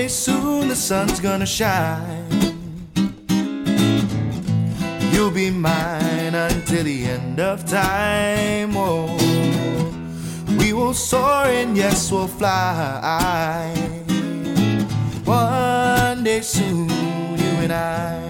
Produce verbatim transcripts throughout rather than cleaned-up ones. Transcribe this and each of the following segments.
soon the sun's gonna shine. You'll be mine until the end of time. Oh, we will soar and yes, we'll fly. One day soon, you and I.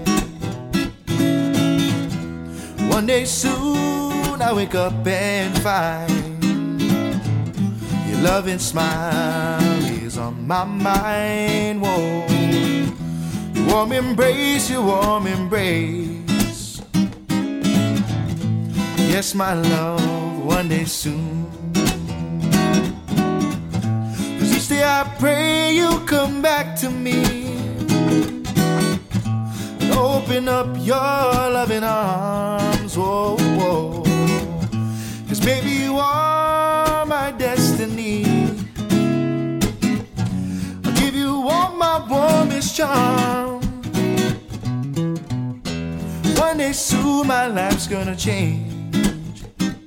One day soon, I wake up and find your loving smile is on my mind. Whoa, your warm embrace, your warm embrace. Yes, my love, one day soon. Each day I pray you'll come back to me and open up your loving arms. Whoa, whoa. 'Cause maybe you are my destiny. I'll give you all my warmest charm. One day soon my life's gonna change.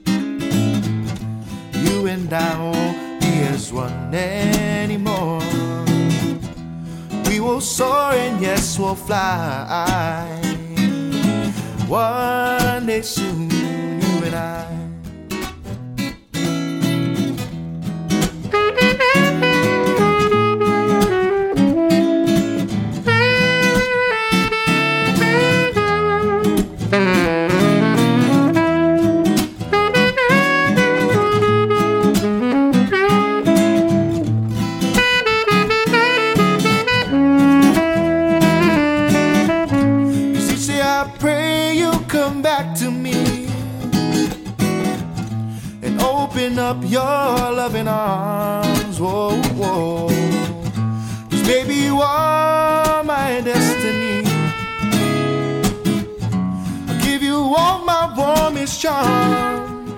You and I won't as one anymore. We will soar and yes, we'll fly. One day soon, you and I. I pray you'll come back to me and open up your loving arms. Whoa, whoa. 'Cause baby, you are my destiny. I'll give you all my warmest charm.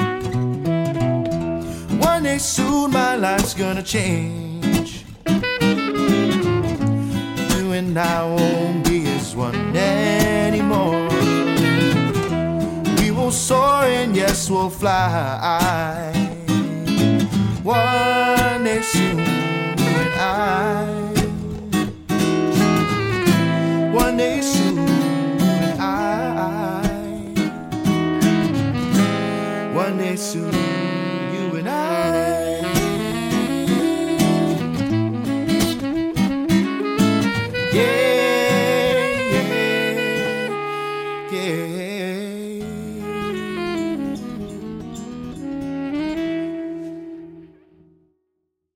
One day soon my life's gonna change. You and I won't be as one anymore. We will soar and yes, we'll fly. One day soon, you and I. One day soon, you and I. One day soon, you and I. Yeah.